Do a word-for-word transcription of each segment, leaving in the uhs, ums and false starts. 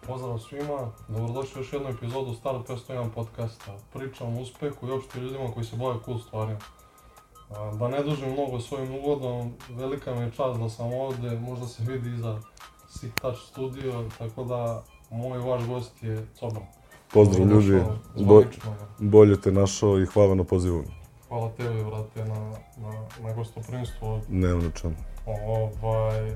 Pozdrav svima, dobrodošli u još jednu epizodu Start petsto jedan podcasta. Pričam o uspehu i uopšte ljudima koji se bave cool stvarima. Da ne dužim mnogo svojim uvodom, velika mi je čast da sam ovdje, možda se vidi iza Sick Touch Studio, tako da moj vaš gost je Cobra. Pozdrav ljudi, Bo, bolje te našao i hvala na pozivu. Hvala tebi, brate, na, na, na gostoprimstvo. Nema na čemu. Ovaj,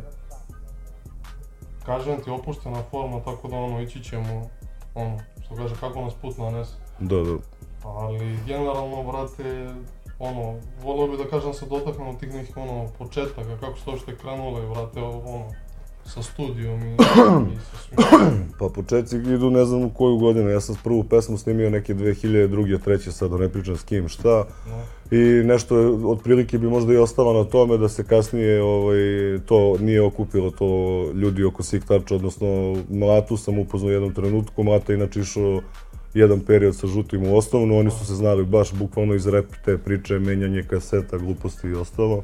kažem ti, opuštena forma, tako da ono, ići ćemo, ono, što kaže, kako nas put nanese. Da, da. Ali generalno, brate, ono, volio bi da kažem se dotaknem tih nekih, ono, početaka, kako ste uopšte krenuli, brate, ono, sa studijom i, i sa svim. Pa početci idu ne znam u koju godinu, ja sam prvu pesmu snimio neke dve hiljade druge, treće, sad da ne pričam s kim, šta. No. I nešto je, otprilike bi možda i ostalo na tome da se kasnije ovaj, to nije okupilo to ljudi oko Sick Toucha, odnosno Mlatu sam upoznao u jednom trenutku, Mlata inače išao jedan period sa Žutim u osnovnu, oni su se znali baš bukvalno iz rap te priče, menjanje kaseta, gluposti i ostalo.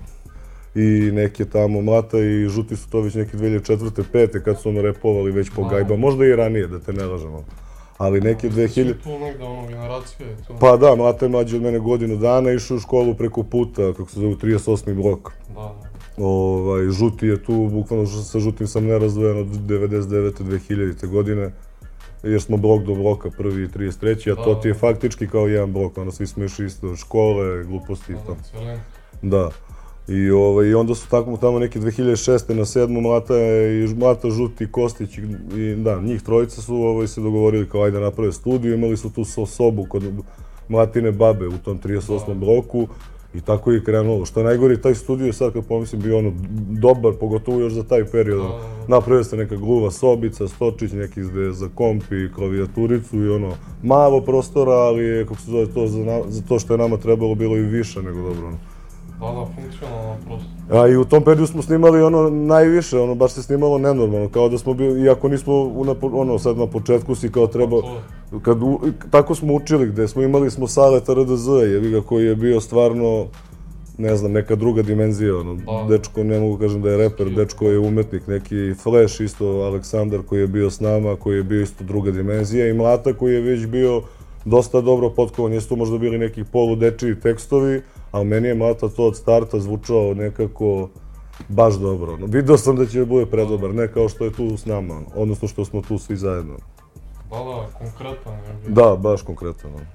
I neke tamo Mlata i Žuti su to već neke dve hiljade četvrte pete kad su ono repovali već po gajba, možda i ranije, da te ne lažemo. Ali neke dve hiljade... Tu negde ono generacije? To... Pa da, Mlata je mlađi od mene godinu dana, išao u školu preko puta, kako se zove, trideset osmi blok. Da, da. Ovaj, Žuti je tu, bukvalno sa Žutim sam nerazdvojen od devedeset devete do dve hiljadite godine. Jer smo blok do bloka, prvi i trideset treći, a to ti je faktički kao jedan blok, ono svi smo išli isto, škole, gluposti i to. Da. I, ovaj, I onda su tako tamo neke dve hiljade šeste na sedmu Mlata, i Mlata, Žuti, Kostić i da, njih trojica su ovaj, se dogovorili kao ajde naprave studiju, imali su tu so, sobu kod Mlatine babe u tom trideset osmom bloku i tako je krenulo. Što je najgore, taj studio sad kad pomislim bio ono dobar, pogotovo još za taj period. Napravio se neka gluva sobica, stočić neki za komp i klavijaturicu i ono malo prostora, ali je, kako se zove, to za, na, za to što je nama trebalo bilo i više nego dobro. Ono. Da, da, funkcionalno prosto. A i u tom periodu smo snimali ono najviše, ono baš se snimalo nenormalno, kao da smo bili, iako nismo una, ono sad na početku si kao treba, kad u, tako smo učili gde smo imali smo Saleta R D Z, jebi ga, koji je bio stvarno, ne znam, neka druga dimenzija, ono, da. Dečko, ne mogu kažem da je reper, dečko je umetnik, neki Flash isto, Aleksandar koji je bio s nama, koji je bio isto druga dimenzija i Mlata koji je već bio dosta dobro potkovan, jesu tu možda bili neki poludečiji tekstovi, ali meni je Mlata to od starta zvučao nekako baš dobro. Ono. Video sam da će bude predobar, ne kao što je tu s nama, ono. Odnosno što smo tu svi zajedno. Da, da, konkretan je bio. Da, baš konkretan. Ono.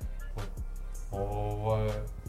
Ovaj,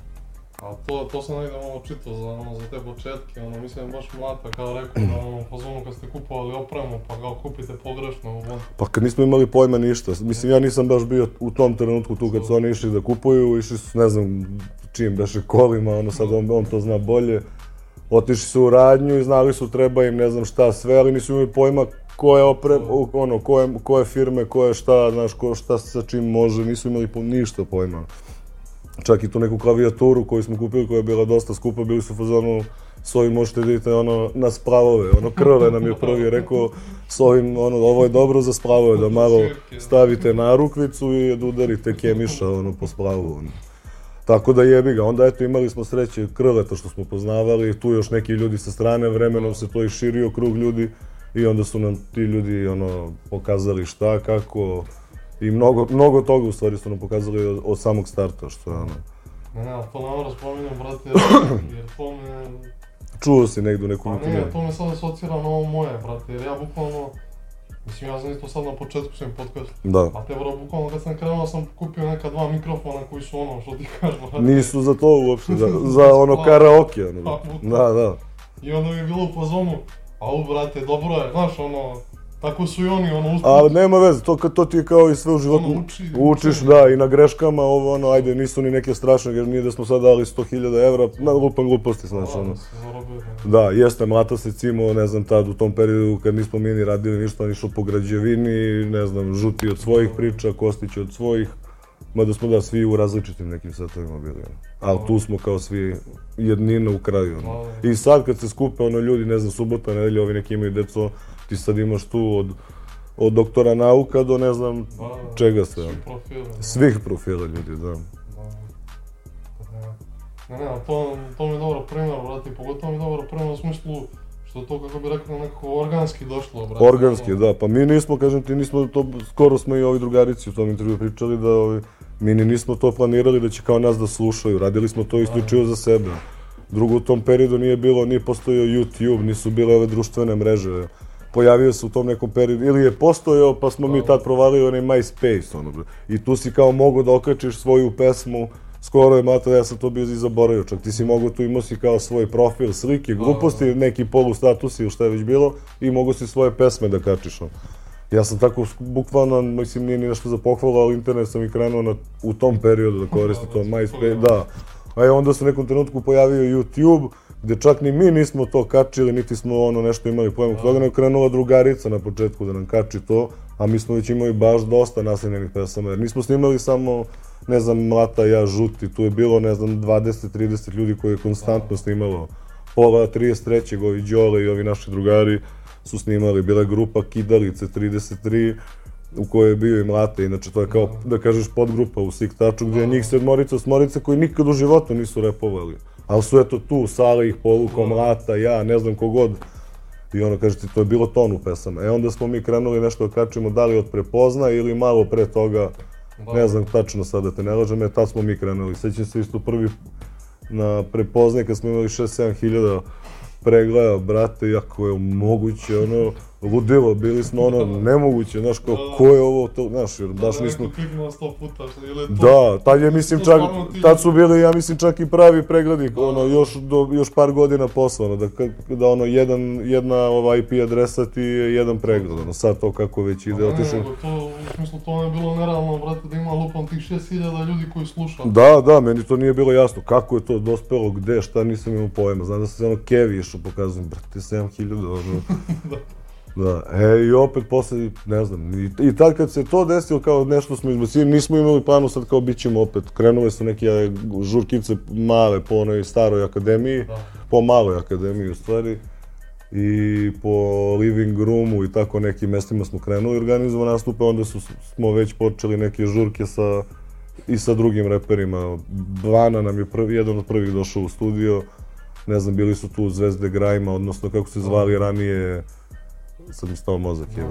a to, to sam negdje malo čitao za, ono, za te početke, ono, mislim baš Mlata kao rekao da ono, po zonu kad ste kupovali opremu pa kao kupite pogrešno. Ono. Pa kad nismo imali pojma ništa, mislim ja nisam baš bio u tom trenutku tu kad su oni išli da kupuju, išli su ne znam čim beše kolima, ono sad on, on to zna bolje. Otišli su u radnju i znali su treba im ne znam šta sve, ali nisu imali pojma koje opre, ono, koje, koje firme, koje šta, znaš, ko, šta sa čim može, nisu imali po, ništa pojma. Čak i tu neku klavijaturu koju smo kupili, koja je bila dosta skupa, bili su u fazonu s ovim možete vidite ono, na spravove, ono Krle nam je prvi rekao s ovim, ono, ovo je dobro za spravove, da malo stavite narukvicu i da udarite kemiša, ono, po spravu, ono. Tako da jebi ga, onda eto imali smo sreće Krleta što smo poznavali, tu još neki ljudi sa strane, vremenom se to i širio krug ljudi i onda su nam ti ljudi ono, pokazali šta, kako i mnogo, mnogo toga u stvari su nam pokazali od, od samog starta, što je ono. Ne, ne, to namara spominjam, brate, jer to me... Čuo si negdje u nekom... Pa ne, to me sad asocira na ovo moje, brate, jer ja bukvalno... Mislim, ja sam isto sad na početku svojim podcast. Da. A te, bro, bukvalno kad sam krenuo sam kupio neka dva mikrofona koji su ono, što ti kažeš, brate. Nisu za to uopšte, za, za ono karaoke, ono. Da, da. I onda mi je bilo u fazonu, a u, brate, dobro je, znaš, ono, tako su i oni, ono, usput. Ali nema veze, to, to ti je kao i sve u životu. Ono, uči, učiš, uči. Da, i na greškama, ovo, ono, ajde, nisu ni neke strašne, jer nije da smo sad dali sto hiljada evra, na lupan gluposti, znači, ono. Da, jeste, Mlata se cimo, ne znam, tad u tom periodu kad nismo mi ni radili ništa, on išao po građevini, ne znam, Žuti od svojih priča, Kostić od svojih, mada smo da svi u različitim nekim setovima bili, ono. Ali tu smo kao svi jednina u kraju, ono. I sad kad se skupe, ono, ljudi, ne znam, subota, nedelja, ovi neki imaju deco, ti sad imaš tu od, od doktora nauka do ne znam da, čega sve. Svih profila. Svih profila ljudi, da. Da. Ne, ne, to, to mi je dobro primjer, brati, pogotovo mi je dobro primjer u smislu što to, kako bi rekao, nekako organski došlo, brate. Organski, da, pa mi nismo, kažem ti, nismo to, skoro smo i ovi drugarici u tom intervju pričali da ovi, mi ni nismo to planirali da će kao nas da slušaju, radili smo to isključivo za sebe. Drugo, u tom periodu nije bilo, nije postojao YouTube, nisu bile ove društvene mreže. Pojavio se u tom nekom periodu, ili je postojao, pa smo mi tad provalili onaj MySpace, ono, i tu si kao mogo da okačiš svoju pesmu, skoro je mata, ja sam to bio i zaboravio, čak ti si mogo tu, imao si kao svoj profil, slike, gluposti, neki polustatusi ili šta je već bilo, i mogo si svoje pesme da kačiš, ono. Ja sam tako, bukvalno, mislim, nije ni nešto za pohvalu, ali internet sam i krenuo na, u tom periodu da koristim to MySpace, da. A onda se u nekom trenutku pojavio YouTube, gde čak ni mi nismo to kačili, niti smo ono nešto imali pojma toga, nego krenula drugarica na početku da nam kači to, a mi smo već imali baš dosta nasljednjenih pesama, jer nismo snimali samo, ne znam, Mlata, ja, Žuti, tu je bilo, ne znam, dvadeset trideset ljudi koji je konstantno snimalo. Pola trideset trećeg ovi Đole i ovi naši drugari su snimali, bila je grupa Kidalice trideset tri, u kojoj je bio i Mlate, inače to je kao, da kažeš, podgrupa u Sick Touchu, gdje je njih sedmorica, osmorica koji nikad u životu nisu repovali. Ali su eto tu, Sale ih povukao, Mlata, ja, ne znam kogod. I ono, kažete, to je bilo tonu pesama. E onda smo mi krenuli nešto da kačimo, da li od Prepozna ili malo pre toga, ne znam tačno sad da te ne lažem, e tad smo mi krenuli. Sećam se isto prvi na Prepoznaj kad smo imali šest sedam hiljada pregleda, brate, jako je moguće, ono, ludilo, bili smo ono, nemoguće, znaš, kao, ko je ovo, to, znaš, jer baš nismo... Da, kliknuo sto puta, ili je to... Da, tad je, mislim, čak, tad su bili, ja mislim, čak i pravi pregledi, ono, još, do, još par godina posle, ono, da, da, ono, jedan, jedna, ova, I P adresa ti je jedan pregled, ono, sad to kako već ide, otišao... Ne, nego to, u smislu, to ne je bilo nerealno, brate, da ima lupam tih šest hiljada ljudi koji slušaju. Da, da, meni to nije bilo jasno, kako je to dospelo, gde, šta, nisam imao pojma, znam da se ono Kevi išao pokazujem, brate, sedam hiljada, ono... Da, e, i opet posle, ne znam, i, i tad kad se to desilo kao nešto smo izbacili, nismo imali planu sad kao bit ćemo opet, krenule su neke žurkice male po onoj staroj akademiji, da. Po maloj akademiji u stvari, i po living roomu i tako nekim mestima smo krenuli organizovati nastupe, onda su, smo već počeli neke žurke sa, i sa drugim reperima. Bana nam je prvi, jedan od prvih došao u studio, ne znam, bili su tu Zvezde Grajma, odnosno kako se zvali ranije, sad mi stao mozak je.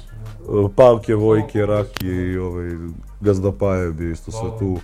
Pavke, Vojke, Raki i ovaj, Gazda Paje bi isto sve tu.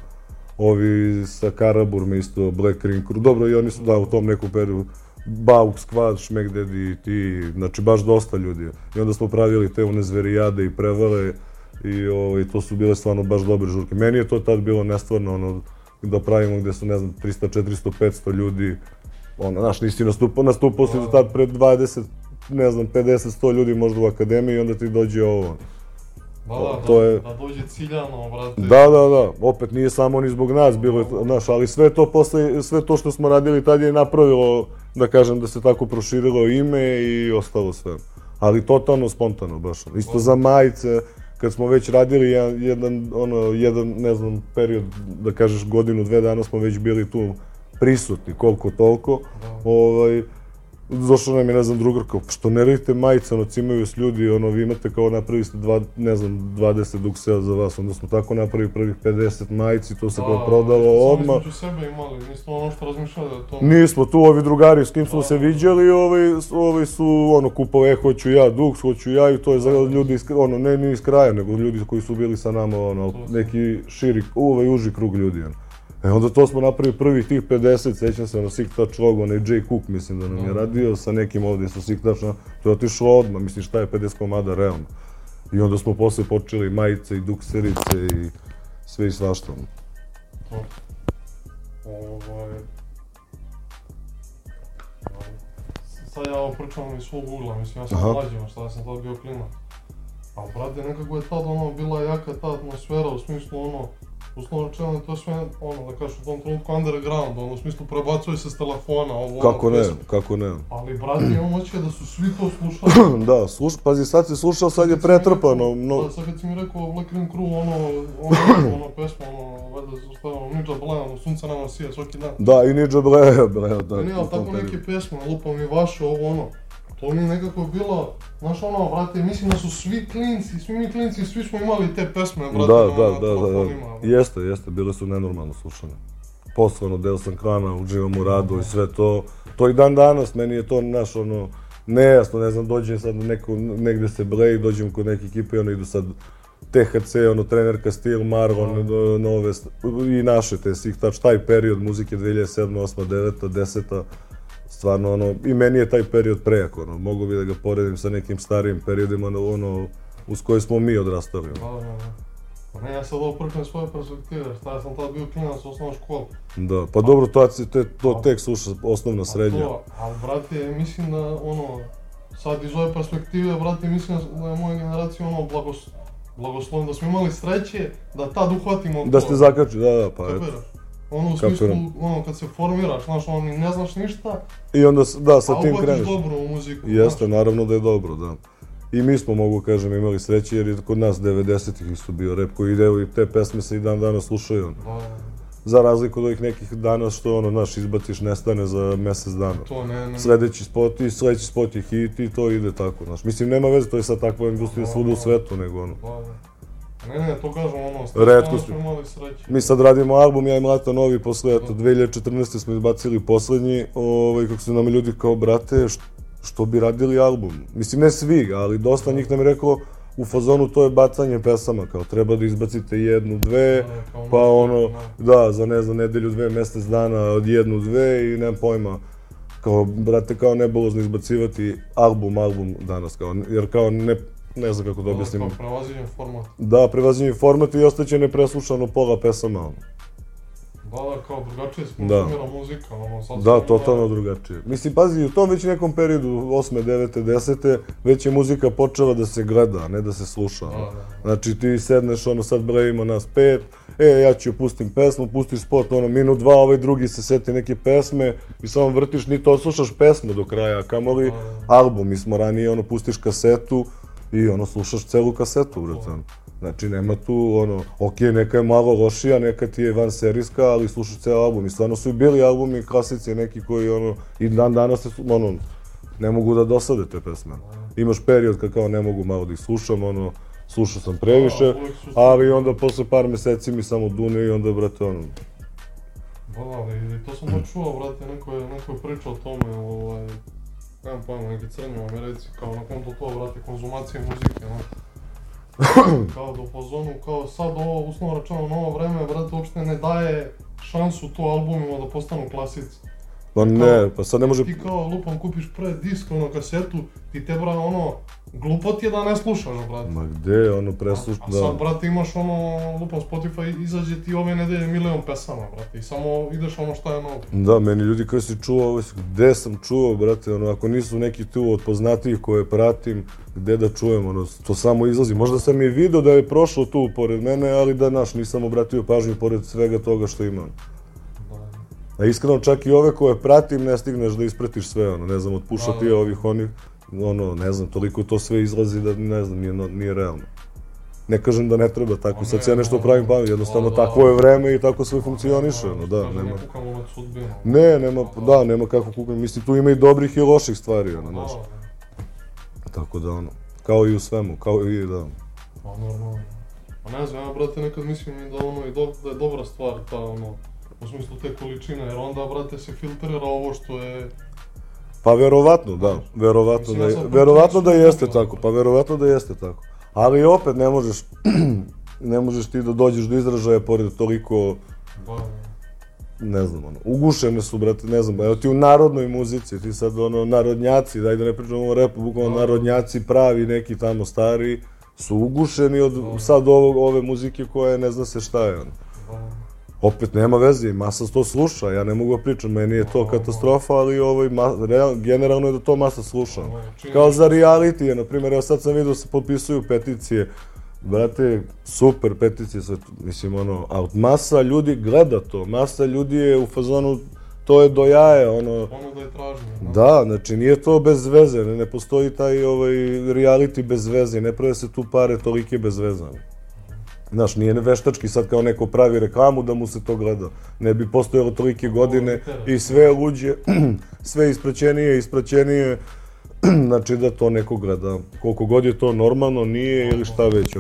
Ovi sa Karaburma isto, Black Ring Crew, dobro i oni su da u tom nekom periodu. Bauk, Squad, Šmek Dedi i ti, znači baš dosta ljudi. I onda smo pravili te one zverijade i prevare i ovaj, to su bile stvarno baš dobre žurke. Meni je to tad bilo nestvarno, ono, da pravimo gde su, ne znam, trista, četiristo, petsto ljudi. Ono, znaš, nisi nastupao, nastupao si tad pred dvadeset, ne znam, pedeset, sto ljudi možda u akademiji i onda ti dođe ovo. Da, da, to je... da dođe ciljano, brate. Da, da, da, opet nije samo ni zbog nas bilo, znaš, ali sve to posle, sve to što smo radili tad je napravilo, da kažem, da se tako proširilo ime i ostalo sve. Ali totalno spontano, baš. Isto za majice, kad smo već radili jedan, ono, jedan, ne znam, period, da kažeš godinu, dve dana smo već bili tu prisutni, koliko toliko, ovaj, došao nam je, ne znam, drugar kao, što ne radite majice, ono, cimaju s ljudi, ono, vi imate kao napravili ste, dva, ne znam, dvadeset duksea za vas, onda smo tako napravili prvih pedeset majici, to se kao prodalo odmah. Sami smo ću sebe imali, nismo ono što razmišljali o tome. Nismo, tu ovi drugari s kim smo se viđali, ovi, ovi su, ono, kupovali, e, hoću ja duks, hoću ja, i to je za ljudi, iz, ono, ne ni iz kraja, nego ljudi koji su bili sa nama, ono, neki širi, ovaj, uži krug ljudi, ono. E onda to smo napravili prvih tih pedeset, sećam se ono Sick Touch logo, onaj Jay Cook mislim da nam je radio sa nekim ovdje sa Sick Touch, to je otišlo odmah, mislim šta je pedeset komada realno. I onda smo posle počeli majice i dukserice i sve i svašta. Ovaj... Sad ja ovo pričam iz svog ugla, mislim ja sam mlađima, šta ja sam tad bio klinac. Ali brate, nekako je tad ono bila jaka ta atmosfera u smislu ono, uslovno rečeno, to je sve, ono, da kažeš u tom trenutku underground, ono, u smislu prebacuje se s telefona, ovo, kako ne, kako ne. Ali, brate, imam očekaj da su svi to slušali. Da, sluš, pazi, sad si slušao, sad je pretrpano. No... Da, sad kad si mi rekao Black Ring Crew, ono, ono, ono, pesma, ono, valjda šta je ono, Ninja Blaja, ono, sunce nama sije svaki dan. Da, i Ninja Blaja, Blaja, da. Ne, ali tako neke pesme, lupam i vaše, ovo, ono. To mi nekako je bilo, znaš ono, brate, mislim da su svi klinci, svi mi klinci, svi smo imali te pesme, brate, da, na, da, na da, telefonima. Da, jeste, jeste, bile su nenormalno slušane. Poslovno, deo sam krana, uživam u radu i sve to. To i dan danas, meni je to, znaš, ono, nejasno, ne znam, dođem sad neko, negde se bleji, dođem kod neke ekipe i ono idu sad T H C, ono, trenerka Stil, Marlon, no. nove, i naše te Siktač, taj period muzike dve hiljade sedma, osma, deveta, deseta, stvarno, ono, i meni je taj period prejak, ono, mogu bi da ga poredim sa nekim starijim periodima, ono, uz koje smo mi odrastali. Da, da, da. Pa ne, ja sad ovo pričam svoje perspektive, šta ja sam tad bio klinac u osnovnoj školi. Da, pa dobro, to, to, to tek sluša osnovna, srednja. To, ali brate, mislim da, ono, sad iz ove perspektive, brate, mislim da je moja generacija, ono, blagos, blagoslovna, da smo imali sreće da tad uhvatimo to. Da ste zakačili, da, da, pa eto. Ono, u smislu, ono, kad se formiraš, znaš, ono, ne znaš ništa, i onda, da, sa tim kreneš. A uhvatiš dobro u muziku. Jeste, naravno da je dobro, da. I mi smo, mogu kažem, imali sreće jer je kod nas devedesetih su bio rap koji ide i te pesme se i dan danas slušaju. Da. Za razliku od ovih nekih danas što, ono, znaš, izbaciš, nestane za mjesec dana. To ne, ne. Sledeći spot i sledeći spot je hit i to ide tako, znaš. Mislim, nema veze, to je sad takva industrija svuda u svetu, nego ono. Ne, ne, to kažem, ono, stvarno smo imali sreće. Mi sad radimo album, ja i Mlata novi, posle, eto, dve hiljade četrnaeste smo izbacili poslednji, ovaj, kako su nam ljudi kao, brate, što, što bi radili album? Mislim, ne svi, ali dosta njih nam je rekao, u fazonu to je bacanje pesama, kao treba da izbacite jednu, dve, pa ono, da, za ne znam, nedelju, dve, mjesec dana od jednu, dve i nemam pojma. Kao, brate, kao nebolozno izbacivati album, album danas, kao, jer kao ne, ne znam kako da objasnim. Kao prevaziđen format. Da, prevaziđen format i ostaće nepreslušano pola pesama, ono. Da, da, kao drugačije se konsumira muzika, ono, sad... Da, totalno drugačije. Mislim, pazi, u tom već nekom periodu, osme, devete, desete, već je muzika počela da se gleda, a ne da se sluša. Da, da. Znači, ti sedneš, ono, sad brojimo nas pet, e, ja ću pustim pesmu, pustiš spot, ono, minut, dva, ovaj drugi se seti neke pesme i samo vrtiš, ni to slušaš pesmu do kraja, kamoli album. Mi smo ranije, ono, pustiš kasetu i, ono, slušaš celu kasetu, brate. Znači, nema tu, ono, okej, neka je malo lošija, neka ti je van serijska, ali slušaš ceo album. I stvarno su i bili albumi, klasici neki koji, ono, i dan danas se, ono, ne mogu da dosade te pesme. Imaš period kad kao ne mogu malo da ih slušam, ono, slušao sam previše, ali onda posle par meseci mi samo dune i onda, brate, ono... Da, da, i to sam da čuo, brate, neko je, neko je pričao o tome, ovaj, nemam pojma, neki crnji u Americi, kao na konto to, brate, konzumacije muzike, no. Kao do fazonu, kao sad ovo, uslovno rečeno, novo vreme, brate, uopšte ne daje šansu to albumima da postanu klasici. Pa ne, pa sad ne može... Ti kao lupom kupiš pre disk, ono, kasetu, ti te, bra, ono, glupo ti je da ne slušaš, brate. Ma gde, ono, presluš, da... A sad, brate, imaš, ono, lupom Spotify, izađe ti ove nedelje milion pesama, brate, i samo ideš ono šta je novo. Da, meni ljudi koji si čuo, ovo si, gde sam čuo, brate, ono, ako nisu neki tu od poznatijih koje pratim, gde da čujem, ono, to samo izlazi. Možda sam i vidio da je prošlo tu pored mene, ali da, naš, nisam obratio pažnju pored svega toga što imam. A iskreno, čak i ove koje pratim, ne stigneš da ispratiš sve, ono, ne znam, od pušati ovih onih, ono, ne znam, toliko to sve izlazi da, ne znam, nije, nije realno. Ne kažem da ne treba tako, sad se ja nešto pravim pamet, jednostavno takvo je vreme i tako sve funkcioniše, ono, da, nema... Ne kukamo nad sudbinom. Ne, nema, da, nema kako kukam, mislim, tu ima i dobrih i loših stvari, ono, znaš. Tako da, ono, kao i u svemu, kao i, da. Pa, normalno. Pa ne znam, ja, brate, nekad mislim da, ono, i do, da je dobra stvar, ta, ono, u smislu te količine, jer onda, brate, se filtrira ovo što je... Pa verovatno, da, verovatno da, verovatno da jeste tako, pa verovatno da jeste tako. Ali opet ne možeš, ne možeš ti da dođeš do izražaja pored toliko, ne znam, ono, ugušene su, brate, ne znam, evo ti u narodnoj muzici, ti sad, ono, narodnjaci, daj da ne pričamo o repu, bukvalno narodnjaci pravi, neki tamo stari, su ugušeni od sad ovog, ove muzike koje ne zna se šta je, ono. Opet nema veze, masa to sluša, ja ne mogu da pričam, meni je to katastrofa, ali ovaj, real, generalno je da to masa sluša. Kao za reality je, na primjer, evo sad sam vidio da se potpisuju peticije, brate, super peticije, sve, mislim, ono, a masa ljudi gleda to, masa ljudi je u fazonu, to je do jaje, ono... Ono da je tražnje. Da, znači nije to bez veze, ne, ne postoji taj ovaj, reality bez veze, ne prave se tu pare tolike bez veze. Znaš, nije veštački sad kao neko pravi reklamu da mu se to gleda. Ne bi postojalo tolike godine i sve luđe, sve ispraćenije i ispraćenije, znači da to neko gleda. Koliko god je to normalno, nije ili šta već ono.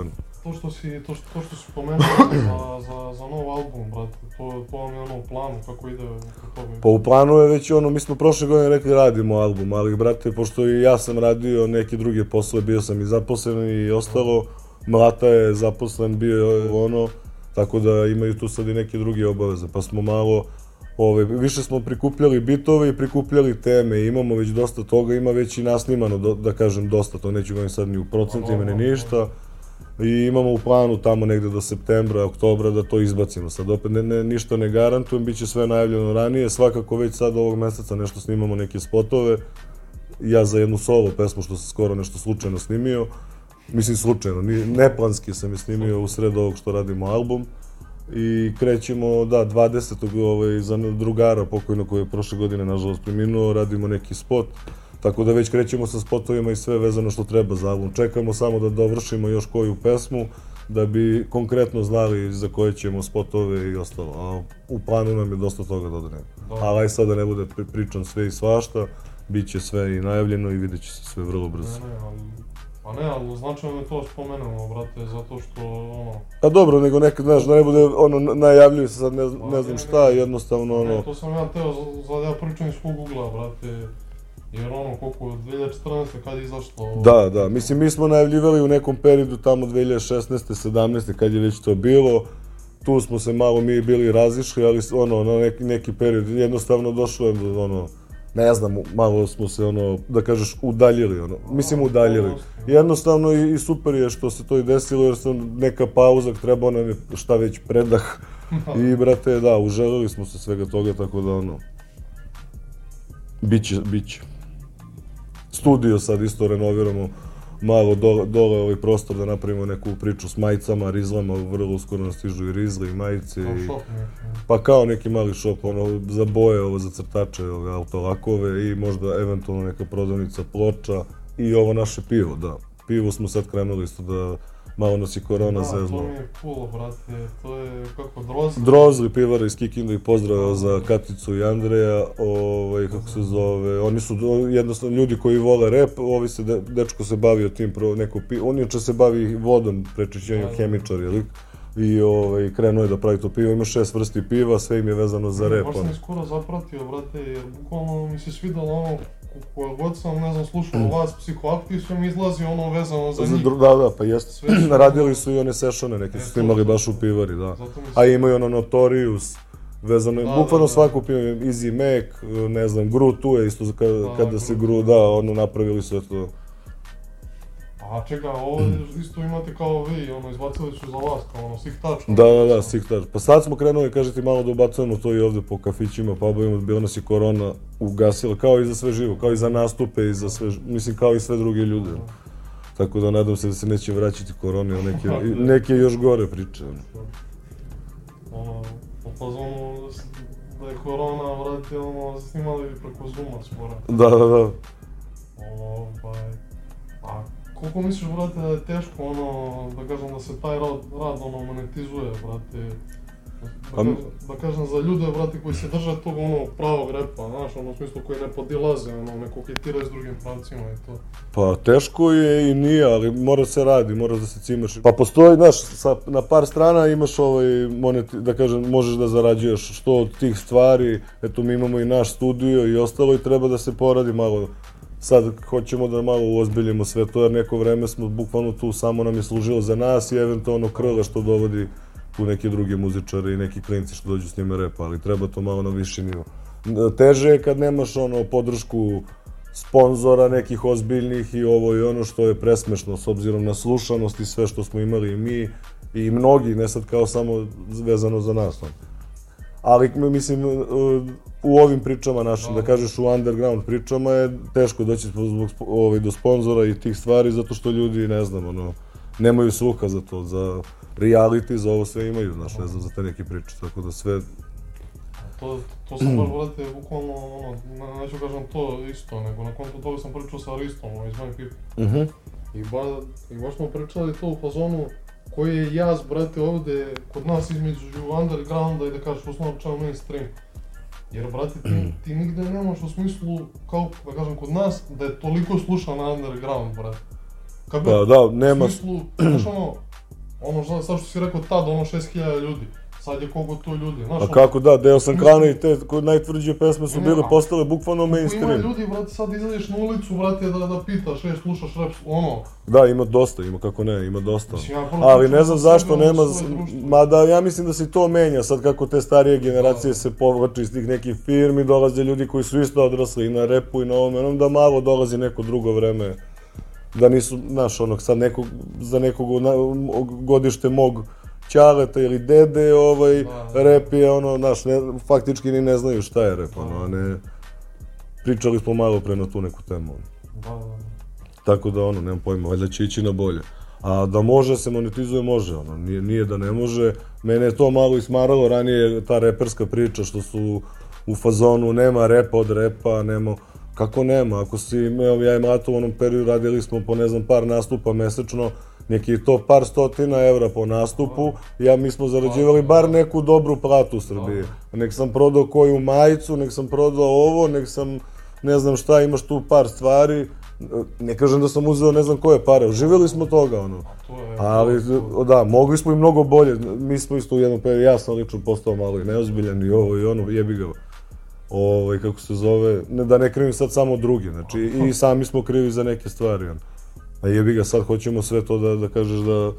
to što si, to što, to što si spomenuo za, za, za nov album, brate, to, to vam je ono u planu, kako ide oko toga? Pa u planu je već ono, mi smo prošle godine rekli radimo album, ali brate, pošto i ja sam radio neke druge poslove, bio sam i zaposlen i ostalo, Mlata je zaposlen, bio je ono, tako da imaju tu sad i neke druge obaveze, pa smo malo, ove, više smo prikupljali bitove i prikupljali teme, imamo već dosta toga, ima već i nasnimano, do, da kažem dosta, to neću govorim sad ni u procentima ni ništa. I imamo u planu tamo negde do septembra, oktobra da to izbacimo. Sad opet ne, ne, ništa ne garantujem, bit će sve najavljeno ranije, svakako već sad ovog meseca nešto snimamo neke spotove. Ja za jednu solo pesmu što sam skoro nešto slučajno snimio, mislim slučajno, neplanski sam je snimio u sred ovog što radimo album. I krećemo, da, dvadesetog ovaj, za drugara pokojnog koji je prošle godine nažalost preminuo, radimo neki spot. Tako da već krećemo sa spotovima i sve vezano što treba za album. Čekamo samo da dovršimo još koju pesmu, da bi konkretno znali za koje ćemo spotove i ostalo. A u planu nam je dosta toga dodanemo. Ali aj sad da ne bude pričan sve i svašta, bit će sve i najavljeno i vidjet će se sve vrlo brzo. Ne, ne, ali... Pa ne, ali značajno je to spomenemo, brate, zato što, ono... A dobro, nego nekad, znaš, da ne bude, ono, najavljuju se sad, ne, ne znam šta, jednostavno, ono... Ne, to sam ja teo, za ja pričam iz svog ugla, brate, jer ono, koliko, dve hiljade četrnaeste kad je izašlo... Da, da, mislim, mi smo najavljivali u nekom periodu, tamo dve hiljade šesnaeste sedamnaeste kad je već to bilo, tu smo se malo mi bili razišli, ali, ono, na neki, neki period, jednostavno došlo je, ono... Ne znam, malo smo se, ono, da kažeš, udaljili, ono, mislim udaljili. Jednostavno i, i super je što se to i desilo, jer sam neka pauza, trebao nam je šta već predah. I, brate, da, uželili smo se svega toga, tako da, ono, biće, biće. Studio sad isto renoviramo, malo dole, dole ovaj prostor da napravimo neku priču s majicama, rizlama, vrlo uskoro nam stižu i rizle i majice. I, pa kao neki mali šop, ono, za boje, ovo, za crtače, ove, autolakove i možda eventualno neka prodavnica ploča i ovo naše pivo, da. Pivo smo sad krenuli isto da malo nas i korona zeznuo. Da, to mi je cool, brate, to je kako Drozli. Drozli, pivara iz Kikinda i pozdrav za Katicu i Andreja, ovaj, kako se zove, oni su jednostavno ljudi koji vole rep, ovi se, de, dečko se bavio tim, pro, neko pivo, on inače se bavi vodom, prečišćenjem, hemičar, jelik, i ovaj, krenuo je da pravi to pivo, ima šest vrsti piva, sve im je vezano za rep. Baš sam skoro zapratio, brate, jer bukvalno mi se svidalo ono, koja god sam, ne znam, slušao vas, psihoaktiv, sve mi izlazi ono vezano za njih. Da, da, pa jeste. Radili su i one sešone, neke su snimali baš u pivari, da. A imaju ono Notorious, vezano je, bukvalno svaku pivo, Easy Mac, ne znam, Gru tu je isto kada se Gru, da, ono, napravili su to. A čekaj, ovo isto imate kao vi, ono, izbacili su za vas, kao ono, Siktač. Da, da, da, Siktač. Pa sad smo krenuli, kažete, malo da ubacujemo to i ovde po kafićima, pubovima, bila nas i korona ugasila, kao i za sve živo, kao i za nastupe i za sve, mislim, kao i sve druge ljude. Tako da nadam se da se neće vraćati koroni, a neke, neke još gore priče. Ono, po fazonu da je korona, vrati, ono, snimali preko Zooma skoro. Da, da, da. Ono, pa a koliko misliš, brate, da je teško, ono, da kažem, da se taj rad, rad ono, monetizuje, brate, da, kažem, da kažem za ljude, brate, koji se drže tog, ono, pravog repa, znaš, ono, u smislu koji ne podilaze, ono, ne koketiraju s drugim pravcima i to. Pa teško je i nije, ali mora se radi, moraš da se cimaš. Pa postoji, znaš, sa, na par strana imaš ovaj, moneti, da kažem, možeš da zarađuješ što od tih stvari, eto, mi imamo i naš studio i ostalo i treba da se poradi malo. Sad hoćemo da malo uozbiljimo sve to, jer neko vreme smo bukvalno tu, samo nam je služilo za nas i eventualno Krla što dovodi tu neke druge muzičare i neki klinci što dođu s njima repa, ali treba to malo na viši nivo. Teže je kad nemaš ono podršku sponzora nekih ozbiljnih i ovo i ono što je presmešno s obzirom na slušanost i sve što smo imali i mi i mnogi, ne sad kao samo vezano za nas. Ali mislim, u ovim pričama našim, da kažeš u underground pričama je teško doći zbog, do sponzora i tih stvari zato što ljudi, ne znam, ono, nemaju sluha za to, za reality, za ovo sve imaju, znaš, ne znam, za te neke priče, tako da sve... To, to sam baš, brate, bukvalno, ono, neću kažem to isto, nego na kontu toga sam pričao sa Ristom, iz My People. I, ba, I baš smo pričali to u fazonu koji je jaz, brate, ovde kod nas između undergrounda i da kažeš uslovno mainstream. Jer, brate, ti, ti nigde nemaš u smislu, kao da kažem kod nas, da je toliko slušan underground, brate. Kad pa da, nema... U smislu, znaš ono, ono, sad što si rekao tad, ono šest hiljada ljudi, sad je koliko to ljudi, znaš, A kako da, Deo sam Krana i te najtvrđe pesme su Ne, bile a- postale bukvalno Ima mainstream. ljudi, brate, sad izađeš na ulicu, brate, da, da pitaš, e, slušaš rap, ono, Da, ima dosta, ima kako ne, ima dosta. Mislim, ja prvo Ali pričam ne znam za zašto sebe, nema, ono, svoje društvo. mada ja mislim da se i to menja sad kako te starije generacije Da. se povlače iz tih nekih firmi, dolaze ljudi koji su isto odrasli i na repu i na ovome, onom da malo dolazi neko drugo vreme, da nisu, znaš, onog sad nekog, za nekog na, godište mog ćaleta ili dede, ovaj, Da, da. rep je ono, znaš, ne, faktički ni ne znaju šta je rep, ono, a ne, pričali smo malo pre na tu neku temu, ono. Da, da, Tako da ono, nemam pojma, valjda će ići na bolje. A da može se monetizuje, može, ono, nije, nije da ne može. Mene je to malo ismaralo ranije, ta reperska priča što su u fazonu, nema repa od repa, nema... Kako nema? Ako si, evo ja i Mato u onom periodu radili smo po ne znam par nastupa mesečno, neki je to par stotina evra po nastupu, ja mi smo zarađivali bar neku dobru platu u Srbiji. Nek sam prodao koju majicu, nek sam prodao ovo, nek sam ne znam šta, imaš tu par stvari. Ne kažem da sam uzeo ne znam koje pare, živjeli smo toga, ono. to je... Ali, to- da, mogli smo i mnogo bolje. Mi smo isto u jednom periodu, ja sam lično postao malo i neozbiljan i ovo i ono, jebi ga. Ovaj, kako se zove, ne, da ne krivim sad samo drugi, znači i sami smo krivi za neke stvari, ono. A jebi ga, sad hoćemo sve to da, da kažeš da...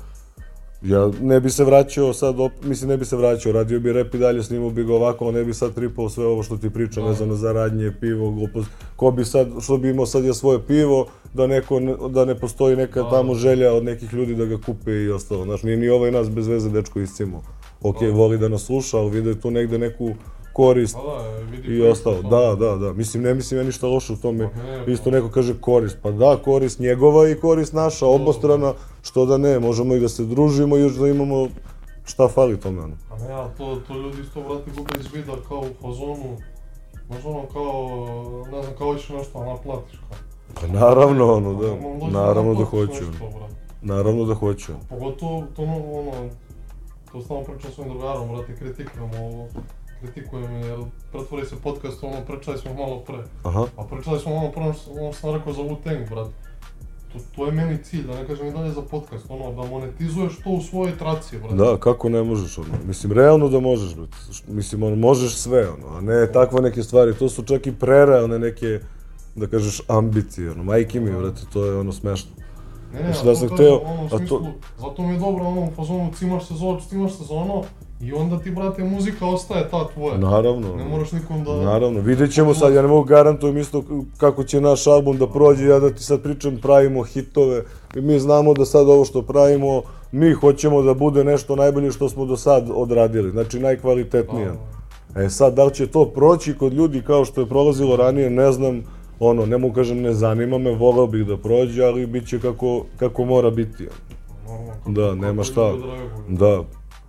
Ja ne bi se vraćao sad, op, mislim ne bi se vraćao, radio bi rep i dalje, snimao bi ga ovako, ali ne bi sad tripao sve ovo što ti pričam, ne znam, za radnje, pivo, glupost. Ko bi sad, što bi imao sad ja svoje pivo, da neko, ne, da ne postoji neka tamo želja od nekih ljudi da ga kupe i ostalo. Znaš, nije ni ovaj nas bez veze dečko iscimo. Ok, voli da nas sluša, ali vide tu negde neku korist Pa da, vidi i koji ostalo. su Da, tamo. da, da. Mislim, ne mislim ja ništa loše u tome. ne, Isto neko kaže korist. Pa da, korist njegova i korist naša, obostrana. Što da ne, možemo i da se družimo i još da imamo šta fali tome, ono. A ne, a to, to ljudi isto, brate, gube iz vida kao u fazonu, znaš ono kao, ne znam, kao ćeš nešto, a naplatiš kao. Pa naravno, ono, da. Normalno dođe Naravno da naplatiš hoću. nešto, brate. Naravno da hoću. Pogotovo, to ono, ono, to stalno pričam svojim drugarom, brate, kritikujem ovo, kritikujem jer pretvori se podcast, ono, pričali smo malo pre. Aha. A pričali smo ono prvo što ono što sam rekao za Wu-Tang, brate. To, to je meni cilj, da ne kažem i dalje za podcast, ono, da monetizuješ to u svojoj traci, brate. Da, kako ne možeš, ono. Mislim, realno da možeš, brate. Mislim, ono, možeš sve, ono, a ne takve neke stvari. To su čak i prerealne neke, da kažeš, ambicije, ono. Majke mi, brate, to je ono smešno. Ne, ne, Znači, a da to sam kažem, hteo, ono, u a to- smislu, zato mi je dobro, ono, u fazonu, cimaš se za ovo, cimaš se za ono, i onda ti, brate, muzika ostaje ta tvoja. Naravno. Ne moraš nikom da... Naravno, vidjet ćemo sad, ja ne mogu garantujem isto kako će naš album da prođe, ja da ti sad pričam, pravimo hitove, i mi znamo da sad ovo što pravimo, mi hoćemo da bude nešto najbolje što smo do sad odradili, znači najkvalitetnije. E sad, da li će to proći kod ljudi kao što je prolazilo ranije, ne znam, ono, ne mogu kažem, ne zanima me, voleo bih da prođe, ali bit će kako, kako mora biti. Normalno, kako- Da, kako nema šta. ljudi odreaguju. Da,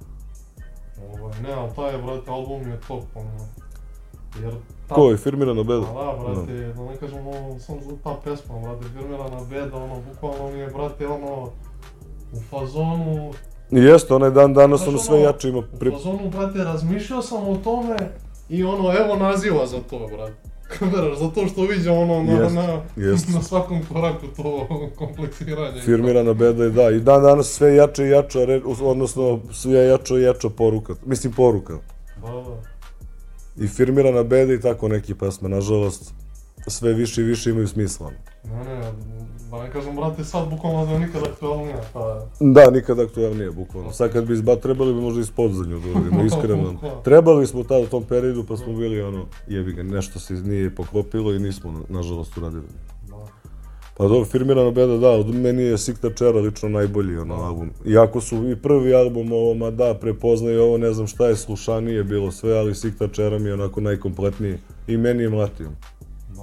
Ovaj, ne, ali taj, brate, album je top, ono, jer... ta- ko je firmirano bez? Pa da, brate, da ne kažem, ono, sam za ta pesma, brate, firmirana beda, ono, bukvalno mi je, brate, ono, u fazonu, I jeste, onaj dan danas Znaš, ono sve ono, jače ima u pri... fazonu, brate, razmišljao sam o tome i ono, evo naziva za to, brate. Kameraš, zato što viđam ono na, Jest, na, jest. na svakom koraku to kompleksiranje. i Firmirana beda i da, i dan danas sve jače i jača, re- odnosno sve jača i jača poruka, mislim poruka. to. Da, da. I firmirana beda i tako neki pesme, nažalost, sve više i više imaju smisla. Ne, ne, da ne kažem, brate, sad bukvalno da je nikad aktualnija ta... Da, nikad aktualnije, bukvalno. Sad kad bi izba, trebali bi možda iz podzemlju da uradimo, iskreno. Trebali smo tada u tom periodu pa smo bili ono, jebi ga, nešto se nije poklopilo i nismo, nažalost, uradili. Da. Pa dobro, firmirana beda, da, od meni je Sikta Čera lično najbolji ono album. Iako su i prvi album ovo, ma da, prepoznaju ovo, ne znam šta je slušanije bilo sve, ali Sikta Čera mi je onako najkompletniji. I meni je mlatio. Da.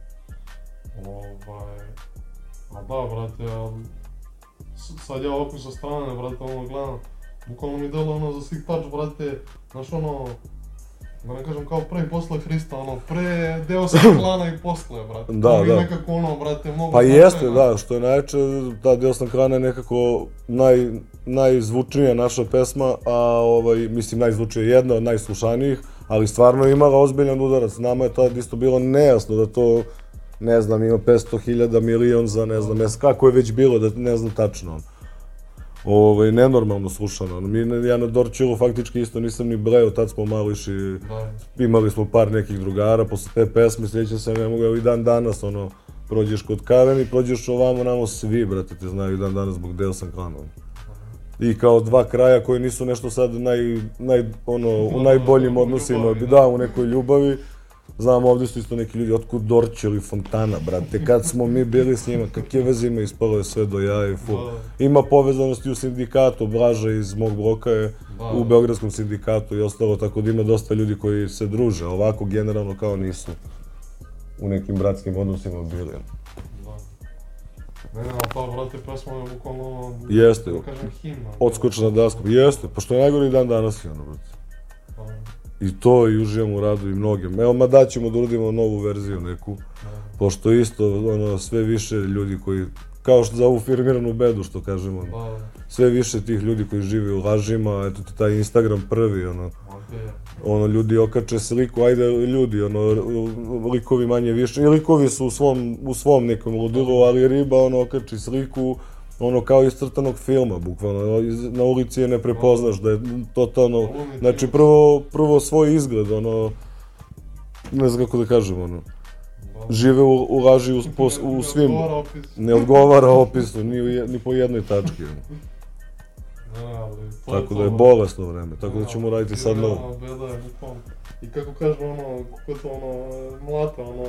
Ovaj... A da, brate, ali... s- Sad ja ovako sa strane, brate, ono gledam, bukvalno mi delo ono za Sick Touch, brate, znaš ono, da ne kažem kao pre i posle Hrista, ono, pre deo sam klana i posle, brate. Da, to mi da. nekako ono, brate, mogu... Pa znaš, jeste, ne, da, što je najjače, ta Delstan Krana je nekako naj, najzvučnija naša pesma, a ovaj, mislim najzvučnija jedna od najslušanijih, ali stvarno je imala ozbiljan udarac. Nama je tad isto bilo nejasno da to, ne znam, ima petsto hiljada, milion za, ne znam, jes, kako je već bilo, da ne znam tačno. ovaj, nenormalno slušano. Mi, ja na Dorčilu faktički isto nisam ni breo, tad smo malo išli, imali smo par nekih drugara, posle te pesme, sjećam se, ne mogu, evo i dan danas, ono, prođeš kod Karen i prođeš ovamo, namo svi, brate, te znaju i dan danas zbog Deo sam klanom. I kao dva kraja koji nisu nešto sad naj, naj, ono, u najboljim odnosima, da, u nekoj ljubavi. Znam, ovdje su isto neki ljudi, otkud Dorčel i Fontana, brate, kad smo mi bili s njima, kakve veze ima, ispalo je sve do jaja i ful. Ima povezanosti u sindikatu, Blaža iz mog bloka je u Beogradskom sindikatu i ostalo, tako da ima dosta ljudi koji se druže, ovako generalno kao nisu u nekim bratskim odnosima bili. Ne, ne, ali ta, brate, pesma je bukvalno, jeste, da kažem, himna. Odskočna daska, jeste, pa što je najgore i dan danas je ono, brate. I to i uživam u radu i mnogim. Evo, ma da ćemo da uradimo novu verziju neku, pošto isto, ono, sve više ljudi koji, kao što za ovu firmiranu bedu, što kažemo, sve više tih ljudi koji žive u lažima, eto ti taj Instagram prvi, ono, ono, ljudi okače sliku, ajde ljudi, ono, likovi manje više, i likovi su u svom, u svom nekom ludilu, ali riba, ono, okači sliku, ono, kao iz crtanog filma, bukvalno, na ulici je ne prepoznaš, da je totalno, znači, prvo, prvo svoj izgled, ono, ne znam kako da kažem, ono, žive u, u laži u, po, u svim, ne odgovara opisu, ni, ni po jednoj tački, ono. Tako da je bolesno vreme, tako da ćemo raditi sad novo. I kako kažem, ono, kako je to, ono, mlata, ono,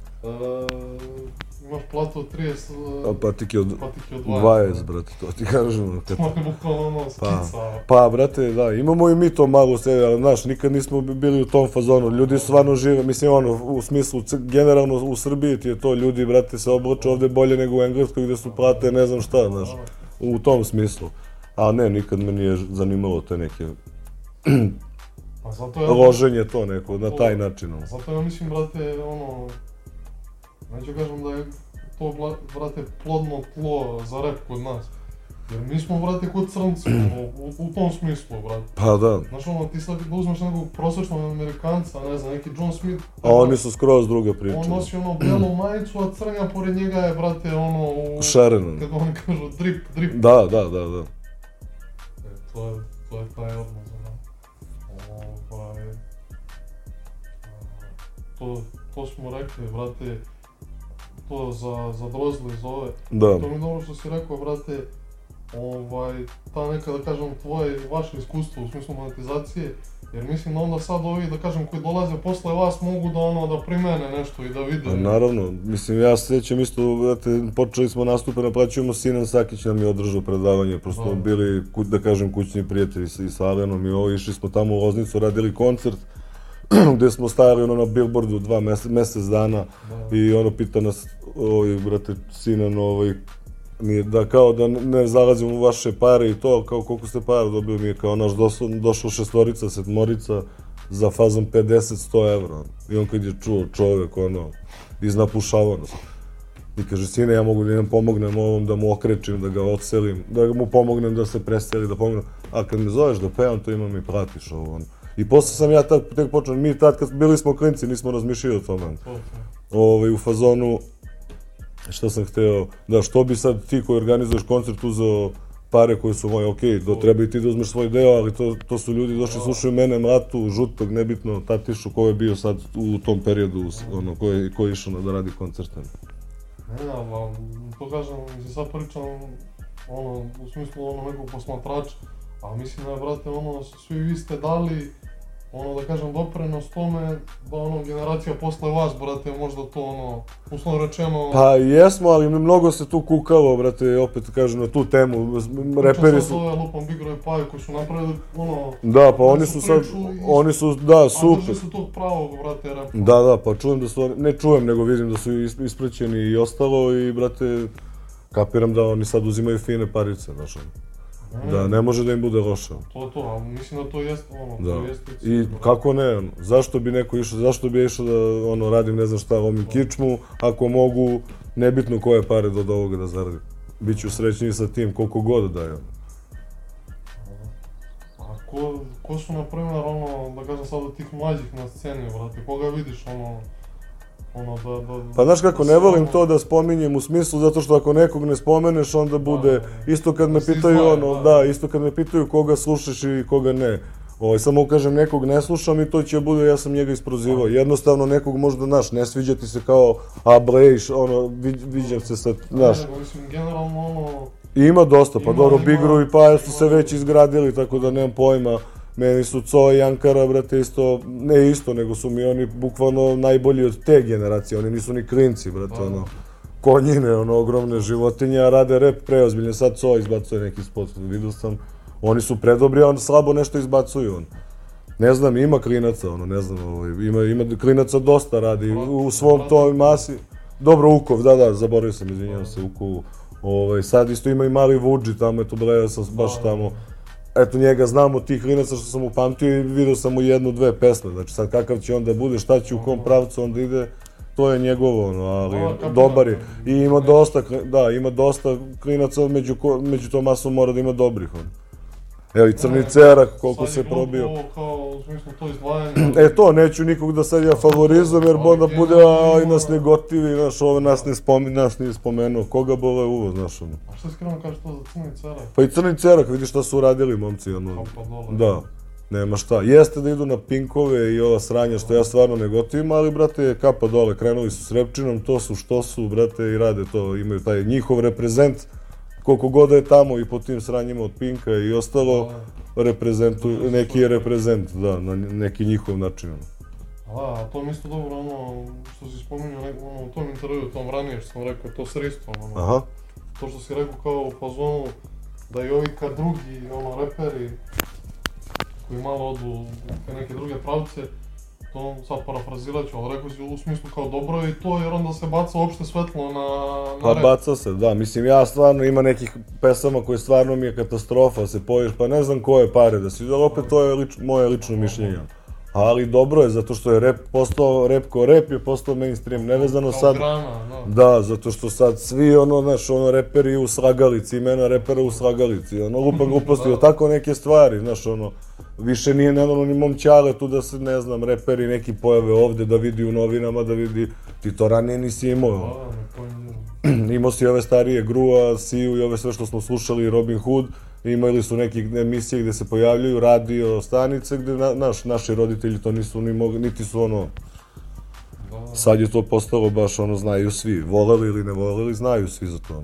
imaš platu od trideset, patike od dvadeset, brate, to ti kažem. To je bukvalno ono skica. Pa, brate, da, imamo i mi to malo u sebi, ali znaš, nikad nismo bili u tom fazonu, ljudi stvarno žive, mislim, ono, u smislu, generalno u Srbiji ti je to, ljudi, brate, se oblače ovde bolje nego u Engleskoj gde su plate, ne znam šta, znaš, u tom smislu. A ne, nikad me nije zanimalo te neke loženje to neko, na taj način. Zato ja mislim, brate, ono, neću kažem da je to, brate, plodno tlo za rap kod nas. Jer mi smo, brate, kod crnci, u tom smislu, brate. Pa da. Znaš, ono, ti sad da uzmeš nekog prosječnog Amerikanca, ne znam, neki John Smith. A oni su skroz druga priča. On nosi ono belu majicu, a crnja pored njega je, brate, ono... šareno. Kako oni kažu, drip, drip. Da, da, da, da. To je, to je taj odnos, ono. Ovaj... To, to smo rekli, brate, to za, za Drozli zove. Da. To mi je dobro što si rekao, brate, ovaj, ta neka, da kažem, tvoje, vaše iskustvo u smislu monetizacije, jer mislim da onda sad ovi, da kažem, koji dolaze posle vas mogu da ono, da primene nešto i da vide. Naravno, mislim, ja srećem isto, brate, počeli smo nastupe, naplaćujemo, Sinan Sakić nam je održao predavanje, prosto bili, da kažem, kućni prijatelji i sa Alenom i ovo, išli smo tamo u Loznicu, radili koncert, gde smo stajali ono na billboardu dva mesec dana i ono pita nas, ovaj, brate, Sinan, ovaj, da kao da ne zalazimo u vaše pare i to, kao koliko ste para dobili, mi je kao naš došlo šestorica, sedmorica za fazom pedeset do sto evra. I on kad je čuo čovek, ono, iznapušavao nas. I kaže, sine, ja mogu da im pomognem ovom, da mu okrečim, da ga odselim, da mu pomognem da se preseli, da pomognem. A kad me zoveš da pevam, to imam i platiš ovo, ono. I posle sam ja tad tek počeo, mi tad kad bili smo klinci, nismo razmišljali o tome. Ovaj, u fazonu, što sam hteo, da što bi sad ti koji organizuješ koncert uzeo pare koje su moje, okej, da treba i ti da uzmeš svoj deo, ali to, to su ljudi došli, slušaju mene, Mlatu, Žutog, nebitno, Tatišu, ko je bio sad u tom periodu, ono, ko je, ko je išao da radi koncerte. Ne, ali to kažem, mislim, sad pričam, ono, u smislu ono nekog posmatrača, ali mislim da je, brate, ono, svi vi ste dali, ono, da kažem, doprinos tome, da, ono, generacija posle vas, brate, možda to, ono, uslovno rečeno... Pa jesmo, ali mnogo se tu kukalo, brate, opet kažem, na tu temu, reperi su... Pričam sad ove Lupom, Bigro i Paje koji su napravili, ono... Da, pa oni su sad, oni su, da, super. A drži se tog pravog, brate, repa. Da, da, pa čujem da su, ne čujem, nego vidim da su ispraćeni i ostalo i, brate, kapiram da oni sad uzimaju fine parice, znaš, ono. Da, ne može da im bude loše. To je to, ali mislim da to jeste ono, to jeste... I kako ne, ono, zašto bi neko išao, zašto bi išao da, ono, radim ne znam šta, lomim kičmu, ako mogu, nebitno koje pare od ovoga da zaradim. Biću srećniji sa tim, koliko god daje, ono. A ko, ko su, na primjer, ono, da kažem sad od tih mlađih na sceni, brate, koga vidiš, ono, ono da, da... Pa znaš kako, da ne volim ono- to da spominjem u smislu zato što ako nekog ne spomeneš onda bude, Da, isto kad me da se pitaju izdvaja, ono, da. da, isto kad me pitaju koga slušaš i koga ne. Ovaj, samo kažem nekog ne slušam i to će bude ja sam njega isprozivao. Jednostavno nekog možda, znaš, ne sviđa ti se kao a Blejš, ono, vi, viđam se sad, znaš. Ne, nego, mislim, generalno ono... I ima dosta, pa Ima, dobro, ima, Bigru i Paja su se ima. već izgradili, tako da nemam pojma. Meni su Co i Ankara, brate, isto, ne isto, nego su mi oni bukvalno najbolji od te generacije, oni nisu ni klinci, brate, Da. ono. Konjine, ono, ogromne životinje, a rade rep preozbiljno, sad Co izbacuje neki spot, vidio sam. Oni su predobri, a on slabo nešto izbacuju, on. Ne znam, ima klinaca, ono, ne znam, ovaj, ima, ima klinaca dosta radi u svom toj masi. Dobro, Ukov, da, da, zaboravio sam, izvinjavam se, Ukov. Ovaj, sad isto ima i mali Vuđi, tamo, eto, Bleja sam baš tamo. Eto, njega znam od tih klinaca što sam upamtio i vidio sam mu jednu, dve pesme. Znači, sad kakav će onda bude, šta će u kom pravcu onda ide, to je njegovo, ono, ali dobar je. I ima dosta, da, ima dosta klinaca, među, među tom masom mora da ima dobrih, ono. Evo i Crni Cerak, koliko se probio. Sad je glupo ovo kao, u smislu, to izdvajanje... E to, neću nikog da sad ja favorizujem, jer onda bude, a i nas ne gotivi, znaš, ovo nas ne spomin, nas nije spomenuo. Koga bole uvo, znaš, ono. A šta skreno kažeš to za Crni Cerak? Pa i Crni Cerak, vidiš šta su uradili momci, ono. Pa dole. Da, nema šta. Jeste da idu na Pinkove i ova sranja što ja stvarno ne gotivim, ali, brate, kapa dole, krenuli su s Repčinom, to su što su, brate, i rade to, imaju taj njihov reprezent, koliko god da je tamo i po tim sranjima od Pinka i ostalo, reprezentuju, neki je reprezent, da, na neki njihov način. Da, a to mi isto dobro, ono, što si spominjao ono, u tom intervju, tom ranije što sam rekao, to s Ristom, ono. Aha. To što si rekao kao u fazonu, da i ovi kad drugi, ono, reperi, koji malo odu u neke druge pravce, to sad parafrazirat ću, ali rekao si u smislu kao dobro je i to, jer onda se baca uopšte svetlo na, na Pa rep. baca se, da, mislim ja stvarno ima nekih pesama koje stvarno mi je katastrofa, se poviš, pa ne znam koje pare da si, ali opet to je lič, moje lično mišljenje. Ali dobro je, zato što je rap postao, rap ko rap je postao mainstream, nevezano Kao sad... grana, da. Da, zato što sad svi ono, znaš, ono, reperi u slagalici, imena repera u slagalici, ono, lupa gluposti, tako neke stvari, znaš, ono, više nije nedavno ni mom Ćale tu da se, ne znam, reperi neki pojave ovde, da vidi u novinama, da vidi, ti to ranije nisi imao, ono. Da, ne pojmljeno. Imao si ove starije Grua, Siju i ove sve što smo slušali, Robin Hood, imali su neke emisije gde se pojavljaju, radio stanice, gde na, naš, naši roditelji to nisu ni mogli, niti su ono, Da, sad je to postalo baš ono, znaju svi, voleli ili ne voleli, znaju svi za to. Ono.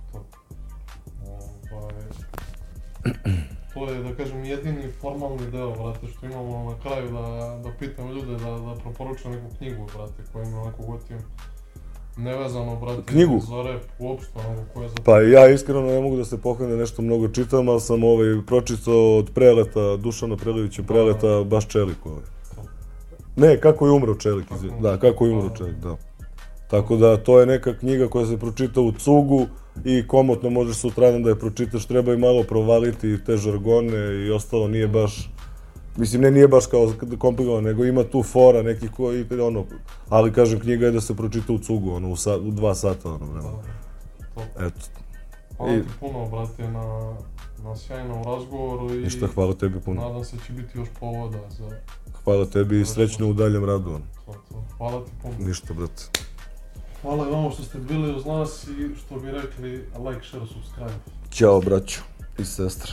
ovaj, to je, da kažem, jedini formalni deo, brate, što imamo na kraju da, da pitam ljude da, da preporuče neku knjigu, brate, koja ima neku gotim nevezano, brate, Knjigu? za rap, uopšte, ono, koja je za... Pa ja iskreno ne mogu da se pohvalim da nešto mnogo čitam, ali sam ovaj pročitao od Preleta, Dušana Prelevića Preleta, baš Čelik ovaj. Ne, kako je umro Čelik, izvim. Da, kako je umro Čelik, da. Tako da to je neka knjiga koja se pročita u cugu i komotno možeš sutradan da je pročitaš, treba i malo provaliti te žargone i ostalo nije baš, mislim ne nije baš kao komplikovano, nego ima tu fora neki koji, ono, ali kažem knjiga je da se pročita u cugu, ono, u, sa, u dva sata, ono, vremena. Eto. Hvala I- ti puno, brate, na, na sjajnom razgovoru i Ništa, hvala tebi puno. nadam se će biti još povoda za Hvala tebi i srećno u daljem radu, ono. to. to. Hvala ti puno. Ništa, brate. Hvala i vama što ste bili uz nas i što bi rekli like, share, subscribe. Ćao, braćo i sestre.